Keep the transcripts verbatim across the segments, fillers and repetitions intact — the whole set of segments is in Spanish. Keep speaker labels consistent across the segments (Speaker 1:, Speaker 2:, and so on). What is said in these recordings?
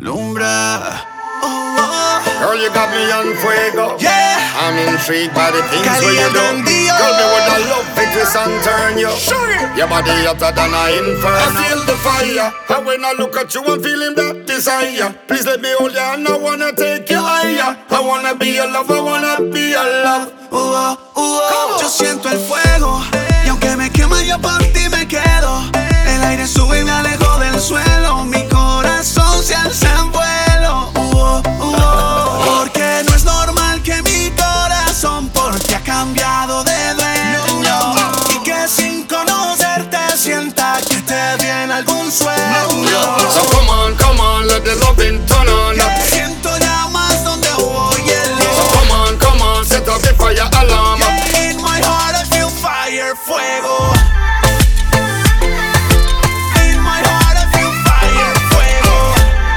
Speaker 1: alumbra. Oh, oh.
Speaker 2: Girl, you got me on fuego.
Speaker 1: Yeah.
Speaker 2: I'm intrigued by the things where you do.
Speaker 1: Caliente,
Speaker 2: Girl, me would I love it twist and turn you.
Speaker 1: Sure.
Speaker 2: Your body hotter than an inferno. I feel the fire. And when I look at you, I'm feeling that desire. Please let me hold you and I wanna take you higher. I wanna be your love, I wanna be your love.
Speaker 1: Uh, uh, uh, yo siento el fuego y aunque me quema yo por ti me quedo. El aire sube y me alejo del suelo. Mi corazón se alza en vuelo. Uh, uh, porque no es normal que mi corazón por ti ha cambiado de dueño. Y que sin conocerte sienta que te viene algún sueño.
Speaker 2: So come on, come on, let the loving turn on.
Speaker 1: Yeah, siento llamas donde voy el
Speaker 2: So come on, come on, set up the fire alarm.
Speaker 1: yeah, in my heart I feel fire, fuego. In my heart I feel fire, fuego.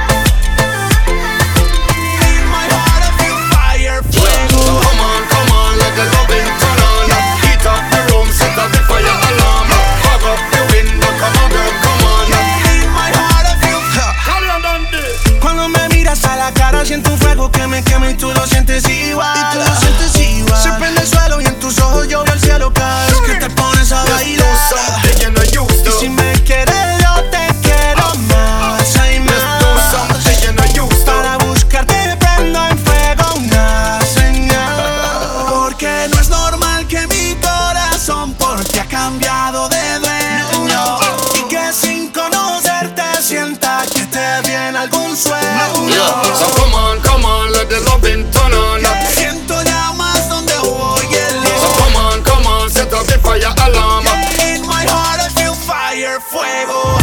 Speaker 1: In my heart I feel fire, fuego.
Speaker 2: So come on, come on, let the loving turn on. Heat up the room, set up the fire alarm. Fog up the window, come on girl, come on.
Speaker 1: In my heart I feel
Speaker 2: Carry on down there.
Speaker 1: Cuando me miras a la cara siento un fuego que me quema y tú lo sientes igual.
Speaker 3: Y tú lo sientes igual.
Speaker 1: Se prende el suelo y en tus ojos yo veo el cielo cada vez que te pones a
Speaker 2: Let's do
Speaker 1: bailar.
Speaker 2: something you know used
Speaker 1: Y
Speaker 2: to.
Speaker 1: si me quieres yo te quiero más, hay
Speaker 2: Let's do
Speaker 1: más.
Speaker 2: something you know used to.
Speaker 1: Para buscarte prendo en fuego una señal. Porque no es normal que mi corazón por ti ha cambiado de dueño. Y que sin conocerte sienta que te viene algún sueño.
Speaker 2: Yeah. So come on, come on, let the loving turn on.
Speaker 1: Yeah, siento llamas donde voy el
Speaker 2: So come on, come on, set up the fire alarm.
Speaker 1: yeah, in my heart I feel fire, fuego.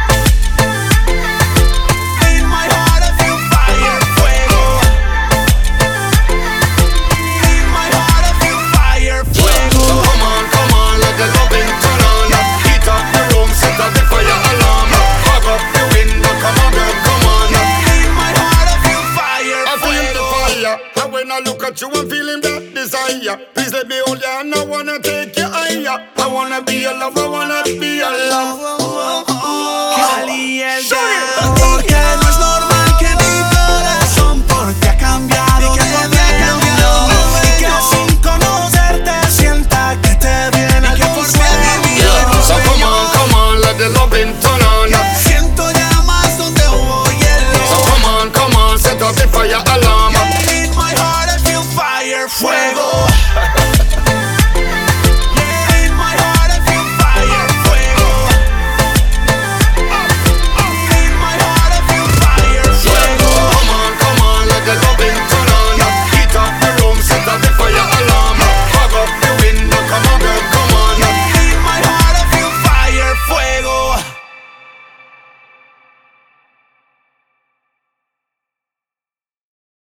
Speaker 1: In my heart I feel fire, fuego. In my heart I feel fire,
Speaker 2: So
Speaker 1: fuego.
Speaker 2: come on, come on, let the loving turn on. Heat up the room, set up the fire alarm. Fog up the window, come on girl, come on.
Speaker 1: In my heart I feel fire,
Speaker 2: I feel the
Speaker 1: fuego.
Speaker 2: fire. And when I look at you, I'm feeling that desire. Please let me hold you and I wanna take you higher. I wanna be your love, I wanna be your love.
Speaker 1: Caliente. Porque no es normal que mi corazón por ti ha cambiado de dueño. Y que sin conocerte sienta que te viene algún
Speaker 2: Yeah. So come on,
Speaker 1: sueño.
Speaker 2: come on, let the loving turn on.
Speaker 1: Siento llamas donde voy el
Speaker 2: So come on, come on, set up the fire